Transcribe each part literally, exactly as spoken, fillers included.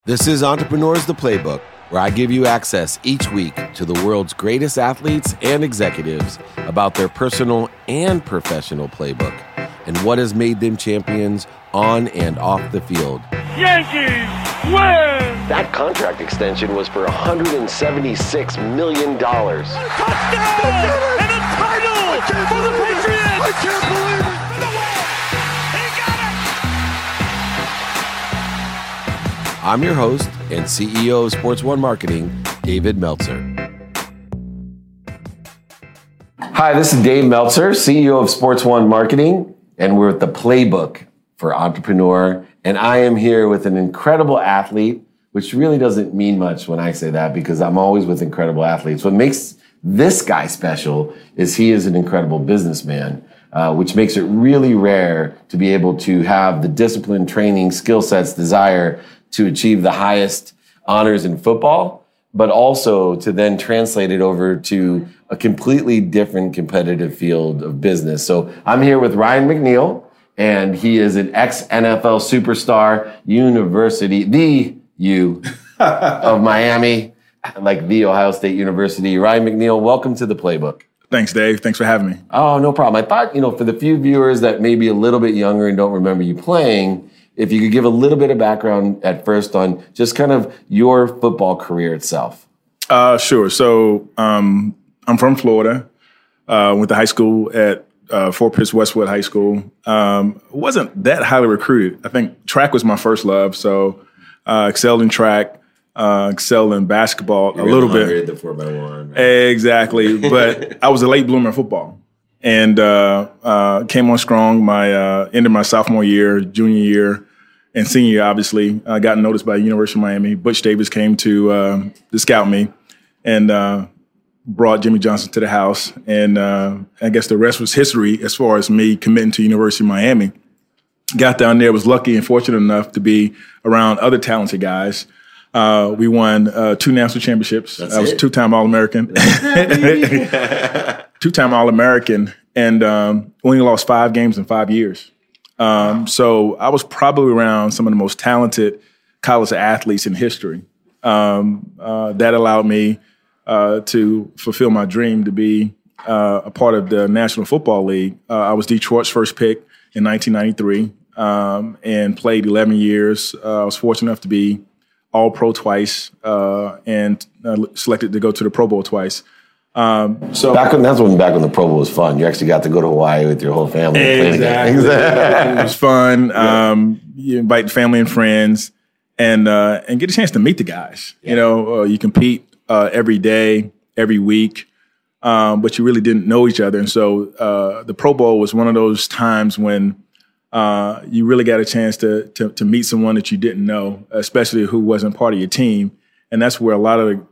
This is Entrepreneurs the Playbook, where I give you access each week to the world's greatest athletes and executives about their personal and professional playbook and what has made them champions on and off the field. Yankees win! That contract extension was for one hundred seventy-six million dollars. Touchdown! And a title for the Patriots! I can't believe it! I'm your host and C E O of Sports One Marketing, David Meltzer. Hi, this is Dave Meltzer, C E O of Sports One Marketing, and we're at the Playbook for Entrepreneur. And I am here with an incredible athlete, which really doesn't mean much when I say that because I'm always with incredible athletes. What makes this guy special is he is an incredible businessman, uh, which makes it really rare to be able to have the discipline, training, skill sets, desire to achieve the highest honors in football, but also to then translate it over to a completely different competitive field of business. So I'm here with Ryan McNeil, and he is an ex-N F L superstar, University, the U of Miami, like the Ohio State University. Ryan McNeil, welcome to the Playbook. Thanks, Dave. Thanks for having me. Oh, no problem. I thought, you know, for the few viewers that may be a little bit younger and don't remember you playing, if you could give a little bit of background at first on just kind of your football career itself. Uh, sure. So um, I'm from Florida. Uh, went to high school at uh, Fort Pierce Westwood High School. Um, wasn't that highly recruited. I think track was my first love. So uh, excelled in track, uh, excelled in basketball You're a little bit. At the four by one. Right? Exactly. But I was a late bloomer in football. And uh, uh, came on strong my uh, end of my sophomore year, junior year, and senior year, obviously. I got noticed by the University of Miami. Butch Davis came to, uh, to scout me and uh, brought Jimmy Johnson to the house. And uh, I guess the rest was history as far as me committing to University of Miami. Got down there, was lucky and fortunate enough to be around other talented guys. Uh, we won uh, two national championships. That's I was it? two-time All-American. Two-time All-American, and um, only lost five games in five years. Um, so I was probably around some of the most talented college athletes in history. Um, uh, that allowed me uh, to fulfill my dream to be uh, a part of the National Football League. Uh, I was Detroit's first pick in nineteen ninety-three um, and played eleven years. Uh, I was fortunate enough to be All-Pro twice uh, and uh, selected to go to the Pro Bowl twice. Um, so back when that's when back when the Pro Bowl was fun. You actually got to go to Hawaii with your whole family. Exactly. It was fun. Um, you invite family and friends, and uh, and get a chance to meet the guys. Yeah. You know, uh, you compete uh, every day, every week, um, but you really didn't know each other. And so uh, the Pro Bowl was one of those times when uh, you really got a chance to, to to meet someone that you didn't know, especially who wasn't part of your team. And that's where a lot of the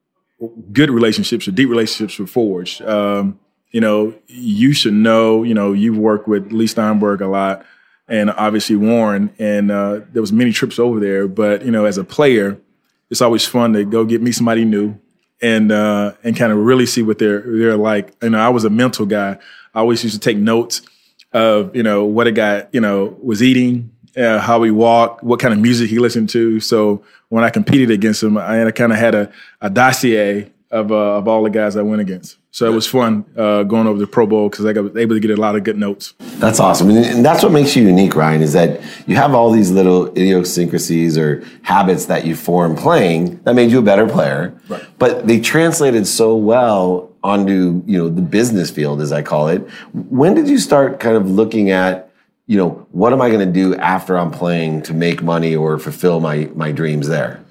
good relationships or deep relationships were forged. Um, you know, you should know, you know, you've worked with Lee Steinberg a lot and obviously Warren, and uh, there was many trips over there. But, you know, as a player, it's always fun to go get meet somebody new and uh, and kind of really see what they're they're like. You know, I was a mental guy. I always used to take notes of, you know, what a guy, you know, was eating, uh, how he walked, what kind of music he listened to. So when I competed against him, I kind of had a, a dossier of uh, of all the guys I went against. So it was fun uh, going over the Pro Bowl because I was able to get a lot of good notes. That's awesome. And that's what makes you unique, Ryan, is that you have all these little idiosyncrasies or habits that you form playing that made you a better player. Right. But they translated so well onto, you know, the business field, as I call it. When did you start kind of looking at, you know, what am I going to do after I'm playing to make money or fulfill my my dreams there?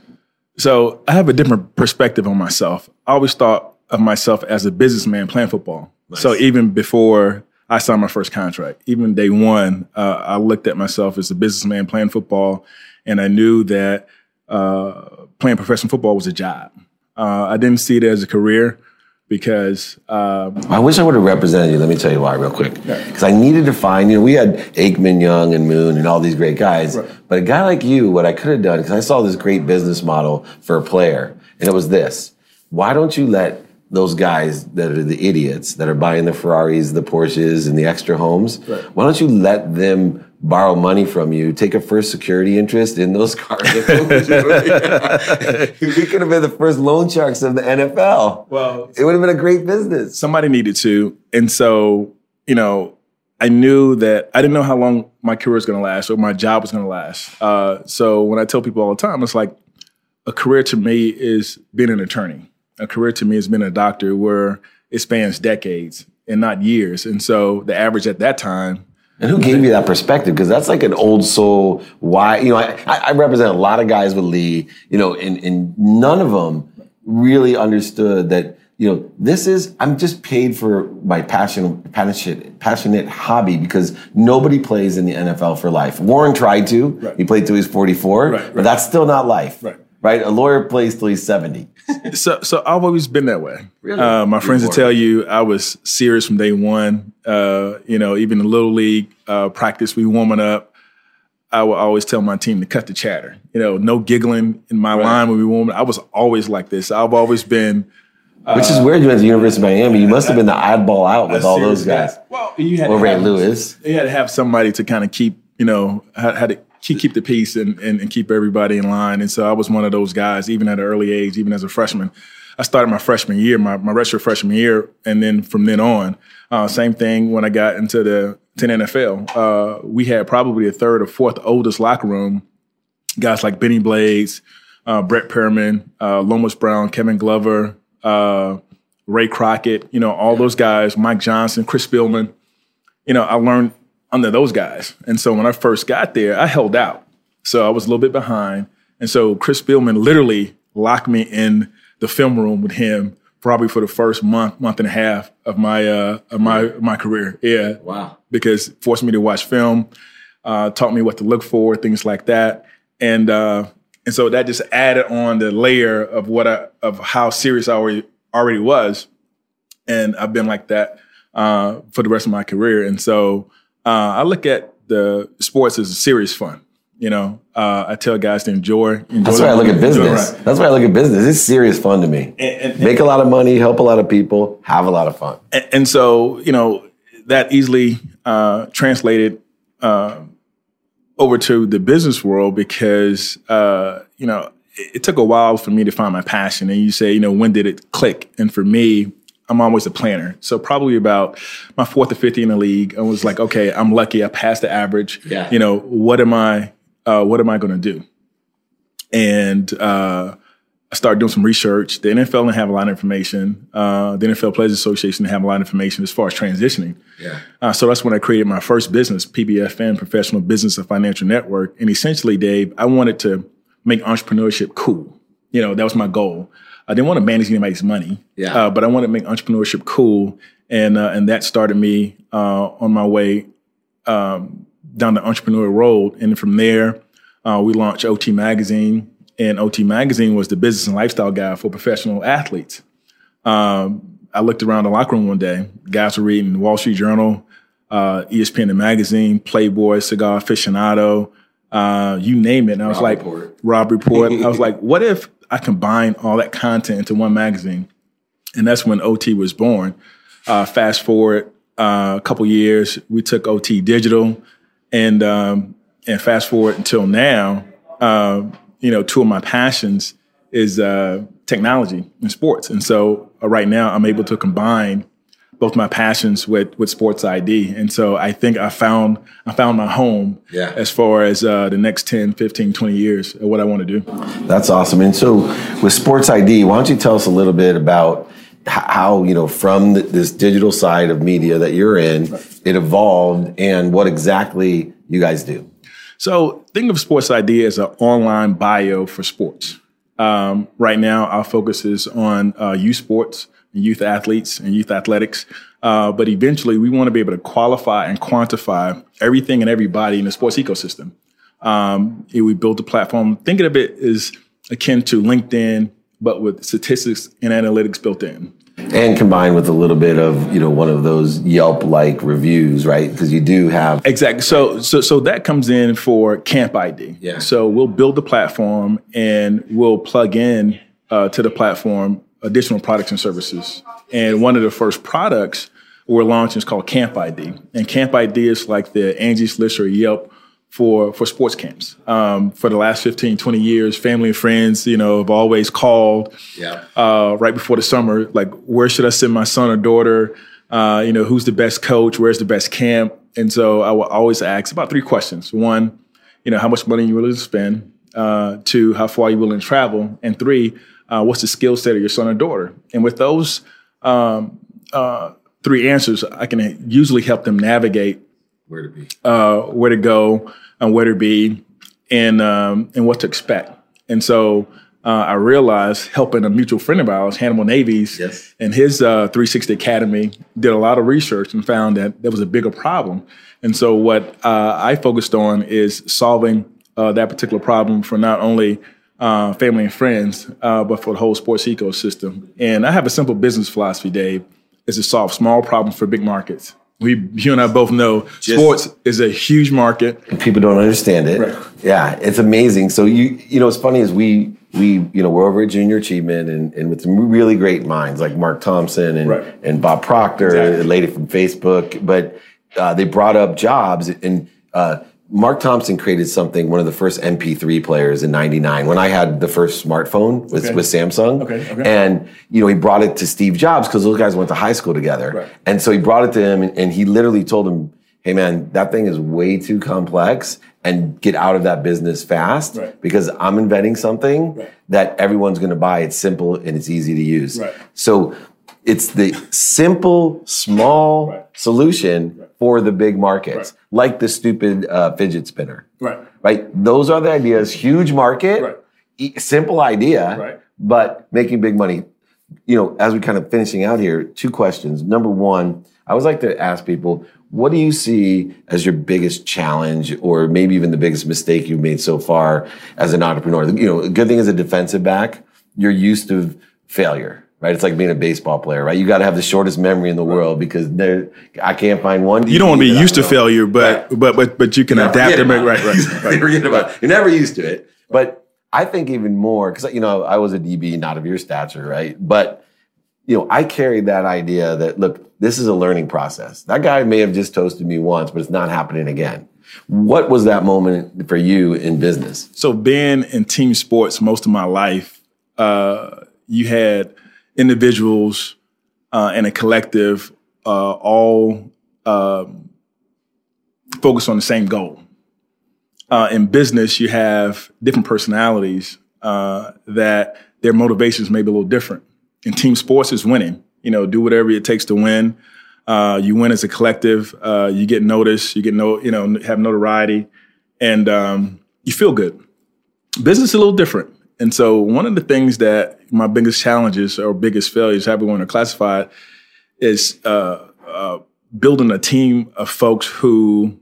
So I have a different perspective on myself. I always thought of myself as a businessman playing football. Nice. So even before I signed my first contract, even day one, uh, I looked at myself as a businessman playing football, and I knew that uh, playing professional football was a job. Uh, I didn't see it as a career because uh, I wish I would have represented you. Let me tell you why real quick. Because I needed to find, you know, we had Aikman, Young, and Moon and all these great guys. Right. But a guy like you, what I could have done, because I saw this great business model for a player, and it was this. Why don't you let those guys that are the idiots that are buying the Ferraris, the Porsches, and the extra homes, right. why don't you let them borrow money from you, take a first security interest in those cars. We could have been the first loan sharks of the N F L. Well, it would have been a great business. Somebody needed to. And so, you know, I knew that I didn't know how long my career was going to last or my job was going to last. Uh, so when I tell people all the time, it's like a career to me is being an attorney. A career to me has been a doctor where it spans decades and not years. And so the average at that time. And who gave you that perspective? Because that's like an old soul. Why, you know, I, I represent a lot of guys with Lee, you know, and, and none of them really understood that, you know, this is, I'm just paid for my passion, passionate, passionate hobby because nobody plays in the N F L for life. Warren tried to. Right. He played till he was forty-four, right, right. But that's still not life. Right. Right? A lawyer plays till he's seventy. so so I've always been that way. Really? Uh, my friends will tell you I was serious from day one. Uh, you know, even in Little League uh, practice, we warming up. I would always tell my team to cut the chatter. You know, no giggling in my right. line when we warm up. I was always like this. I've always been. Uh, Which is weird. You went to the University of Miami. You must have been the oddball out with all those guys. Guy. Well, you had or to Ray have, Lewis. You had to have somebody to kind of keep, you know, how, how to keep, keep the peace and, and, and keep everybody in line. And so I was one of those guys, even at an early age, even as a freshman. I started my freshman year, my, my redshirt freshman year, and then from then on, uh, same thing when I got into the, to the N F L. Uh, we had probably the third or fourth oldest locker room. Guys like Benny Blades, uh, Brett Perriman, uh, Lomas Brown, Kevin Glover, uh, Ray Crockett, you know, all those guys, Mike Johnson, Chris Spielman. You know, I learned under those guys. And so when I first got there, I held out. So I was a little bit behind. And so Chris Spielman literally locked me in the film room with him probably for the first month, month and a half of my uh, of my my career. Yeah. Wow. Because it forced me to watch film, uh, taught me what to look for, things like that. And uh, and so that just added on the layer of what I, of how serious I already already was. And I've been like that uh, for the rest of my career. And so uh, I look at the sports as a serious fun. You know, uh, I tell guys to enjoy. enjoy That's why I look at business. Right. That's why I look at business. It's serious fun to me. And, and, Make a lot of money, help a lot of people, have a lot of fun. And, and so, you know, that easily uh, translated uh, over to the business world because, uh, you know, it, it took a while for me to find my passion. And you say, you know, when did it click? And for me, I'm always a planner. So probably about my fourth or fifth year in the league, I was like, okay, I'm lucky. I passed the average. Yeah. You know, what am I, uh, what am I going to do? And uh, I started doing some research. The N F L didn't have a lot of information. Uh, the N F L Players Association didn't have a lot of information as far as transitioning. Yeah. Uh, so that's when I created my first business, P B F N, Professional Business and Financial Network. And essentially, Dave, I wanted to make entrepreneurship cool. You know, that was my goal. I didn't want to manage anybody's money, yeah. uh, but I wanted to make entrepreneurship cool. And uh, and that started me uh, on my way um, down the entrepreneurial road. And from there, uh, we launched O T Magazine. And O T Magazine was the business and lifestyle guide for professional athletes. Um, I looked around the locker room one day. Guys were reading Wall Street Journal, uh, E S P N the Magazine, Playboy, Cigar Aficionado, uh, you name it. And I was Rob like, Report. Rob Report. I was like, what if I combine all that content into one magazine? And that's when O T was born. Uh, fast forward uh, a couple years, we took O T digital, and um, and fast forward until now, uh, you know, two of my passions is uh, technology and sports. And so uh, right now I'm able to combine both my passions with, with sports I D. And so I think I found I found my home yeah. as far as uh, the next ten, fifteen, twenty years of what I want to do. That's awesome. And so with Sports I D, why don't you tell us a little bit about how, you know, from this digital side of media that you're in, it evolved and what exactly you guys do? So think of Sports I D as an online bio for sports. Um, right now, our focus is on uh, youth sports, and youth athletes, and youth athletics. Uh, but eventually, we want to be able to qualify and quantify everything and everybody in the sports ecosystem. Um, we built a platform. Think of it as akin to LinkedIn, but with statistics and analytics built in. And combined with a little bit of, you know, one of those Yelp-like reviews, right? Because you do have... Exactly. So so so that comes in for Camp I D. Yeah. So we'll build the platform and we'll plug in uh, to the platform additional products and services. And one of the first products we're launching is called Camp I D. And Camp I D is like the Angie's List or Yelp for, for sports camps. Um, for the last fifteen, twenty years, family and friends, you know, have always called yeah. uh, right before the summer, like, where should I send my son or daughter? Uh, you know, who's the best coach? Where's the best camp? And so I will always ask about three questions. One, you know, how much money are you willing to spend? Uh, two, how far are you willing to travel? And three, uh, what's the skill set of your son or daughter? And with those um, uh, three answers, I can usually help them navigate where to be, uh, where to go, and where to be, and um, and what to expect. And so uh, I realized helping a mutual friend of ours, Hannibal Navies, yes. and his uh, three sixty Academy, did a lot of research and found that there was a bigger problem. And so what uh, I focused on is solving uh, that particular problem for not only uh, family and friends, uh, but for the whole sports ecosystem. And I have a simple business philosophy, Dave, is to solve small problems for big markets. We, you and I both know Just, sports is a huge market. And people don't understand it. Right. Yeah, it's amazing. So you, you know, what's funny is we, we, you know, we're over at Junior Achievement and, and with some really great minds like Mark Thompson and, right. and Bob Proctor, exactly. a lady from Facebook. But uh, they brought up jobs and uh, Mark Thompson created something, one of the first M P three players in ninety-nine when I had the first smartphone with, okay. with Samsung. Okay, okay. And, you know, he brought it to Steve Jobs because those guys went to high school together. Right. And so he brought it to him and, and he literally told him, hey, man, that thing is way too complex and get out of that business fast right. because I'm inventing something right. that everyone's going to buy. It's simple and it's easy to use. Right. So it's the simple, small right. solution right. for the big markets, right. like the stupid uh, fidget spinner. Right. Right. Those are the ideas. Huge market, right. e- simple idea, right. but making big money. You know, as we kind of finishing out here, two questions. Number one, I always like to ask people, what do you see as your biggest challenge or maybe even the biggest mistake you've made so far as an entrepreneur? You know, a good thing as a defensive back, you're used to failure, right? It's like being a baseball player, right? You got to have the shortest memory in the world because there, I can't find one. You don't want to be used to failure, but, right. but but but you can you adapt to it. Right, right, right. Forget about it. You're never used to it. But I think even more, because, you know, I was a D B, not of your stature, right? But, you know, I carried that idea that, look, this is a learning process. That guy may have just toasted me once, but it's not happening again. What was that moment for you in business? So being in team sports most of my life, uh, you had individuals uh, and a collective uh, all uh, focused on the same goal. Uh, in business, you have different personalities uh, that their motivations may be a little different. In team sports, is winning. You know, do whatever it takes to win. Uh, you win as a collective. Uh, you get noticed. You get no, you know, have notoriety, and um, you feel good. Business is a little different, and so one of the things that my biggest challenges or biggest failures, however you want to classify it, is uh, uh, building a team of folks who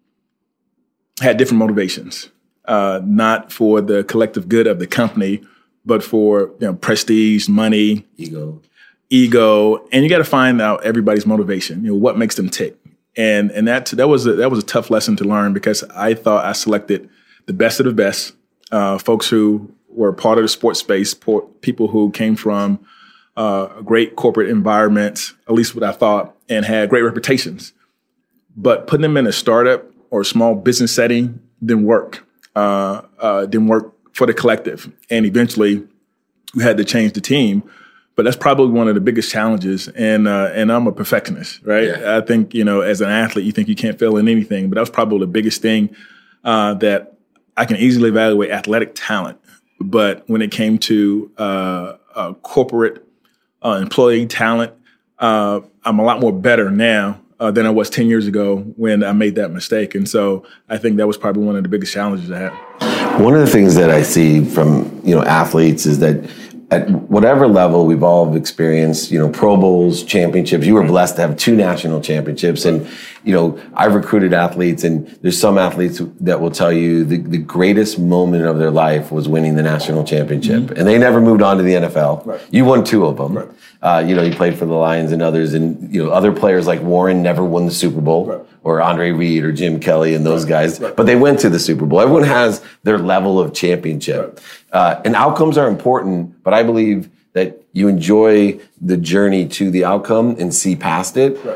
had different motivations, uh, not for the collective good of the company, but for, you know, prestige, money, ego, ego, and you got to find out everybody's motivation. You know, what makes them tick, and and that that was a, that was a tough lesson to learn because I thought I selected the best of the best, uh, folks who were part of the sports space, people who came from uh, great corporate environments, at least what I thought, and had great reputations. But putting them in a startup or a small business setting didn't work. Uh, uh, didn't work for the collective. And eventually we had to change the team. But that's probably one of the biggest challenges. And uh, and I'm a perfectionist, right? Yeah. I think, you know, as an athlete, you think you can't fail in anything. But that was probably the biggest thing uh, that I can easily evaluate athletic talent. But when it came to uh, uh, corporate uh, employee talent, uh, I'm a lot more better now Uh, than I was ten years ago when I made that mistake. And so I think that was probably one of the biggest challenges I had. One of the things that I see from, you know, athletes is that at whatever level we've all experienced, you know, Pro Bowls, championships. You were blessed to have two national championships. And, you know, I've recruited athletes, and there's some athletes that will tell you the, the greatest moment of their life was winning the national championship. Mm-hmm. And they never moved on to the N F L. Right. You won two of them. Right. Uh, you know, you played for the Lions and others. And, you know, other players like Warren never won the Super Bowl. Right. Or Andre Reed or Jim Kelly and those right. guys. Right. But they went to the Super Bowl. Everyone has their level of championship. Right. Uh, and outcomes are important, but I believe that you enjoy the journey to the outcome and see past it. Right.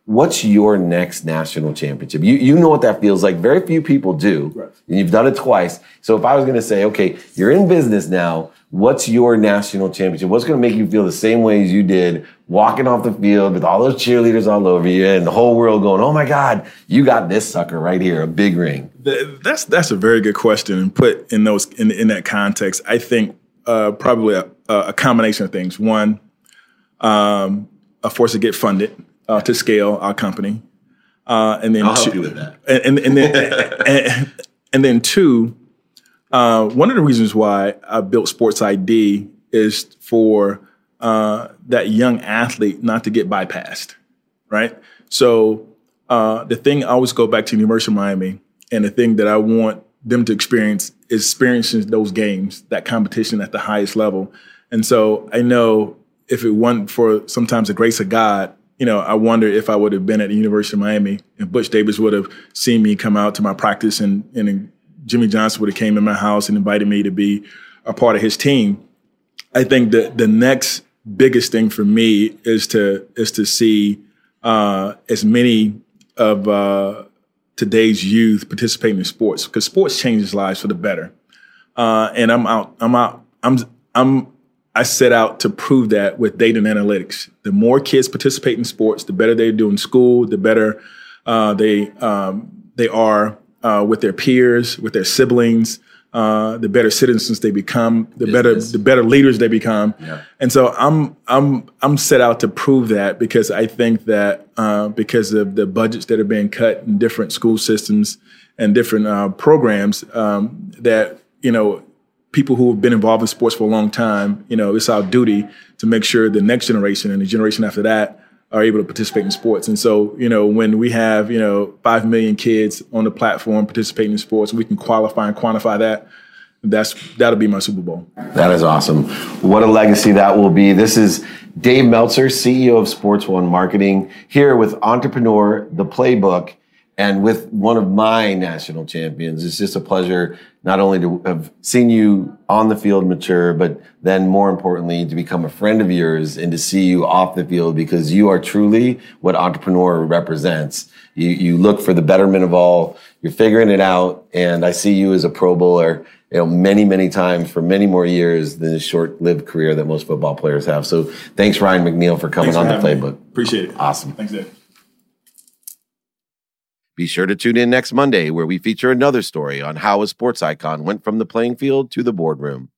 what's your next national championship? You you know what that feels like. Very few people do. Right. And you've done it twice. So if I was going to say, okay, you're in business now, what's your national championship? What's going to make you feel the same way as you did walking off the field with all those cheerleaders all over you and the whole world going, oh my God, you got this sucker right here, a big ring? That's that's a very good question. And put in those in, in that context, I think uh, probably a, a combination of things. One, um, a force to get funded uh, to scale our company. Uh, and then I'll two, help you with that. And, and, and then and, and then two, uh, one of the reasons why I built Sports I D is for uh, that young athlete not to get bypassed, right? So uh, the thing I always go back to the University of Miami, and the thing that I want them to experience is experiencing those games, that competition at the highest level. And so I know if it wasn't for sometimes the grace of God, you know, I wonder if I would have been at the University of Miami and Butch Davis would have seen me come out to my practice, and, and Jimmy Johnson would have came in my house and invited me to be a part of his team. I think that the next biggest thing for me is to is to see uh, as many of uh, today's youth participating in sports, because sports changes lives for the better. Uh, and I'm out. I'm out. I'm I'm. I set out to prove that with data and analytics. The more kids participate in sports, the better they do in school, the better uh, they um, they are uh, with their peers, with their siblings. Uh, the better citizens they become, the Business. better the better leaders they become. Yeah. And so I'm I'm I'm set out to prove that, because I think that uh, because of the budgets that are being cut in different school systems and different uh, programs, um, that you know. people who have been involved in sports for a long time, you know, it's our duty to make sure the next generation and the generation after that are able to participate in sports. And so, you know, when we have, you know, five million kids on the platform participating in sports, we can qualify and quantify that. That's, that'll be my Super Bowl. That is awesome. What a legacy that will be. This is Dave Meltzer, C E O of Sports One Marketing, here with Entrepreneur, the Playbook, and with one of my national champions. It's just a pleasure not only to have seen you on the field mature, but then more importantly, to become a friend of yours and to see you off the field, because you are truly what Entrepreneur represents. You, you look for the betterment of all. You're figuring it out. And I see you as a Pro Bowler, you know, many, many times for many more years than the short-lived career that most football players have. So thanks, Ryan McNeil, for coming on the Playbook. Me. Appreciate it. Awesome. Thanks, Dave. Be sure to tune in next Monday, where we feature another story on how a sports icon went from the playing field to the boardroom.